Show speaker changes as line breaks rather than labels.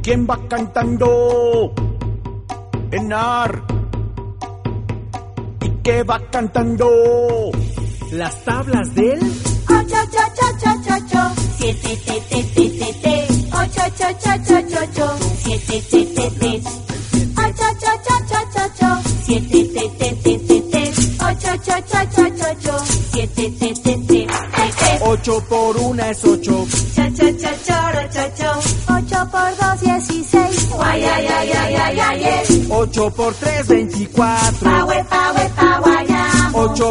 ¿Quién va cantando? Enar. ¿Y qué va cantando?
Las tablas del
8, 7, 8, 7, 7,
8 por 1 es 8.
8 por 2, 16.
8 por 3, 24. 8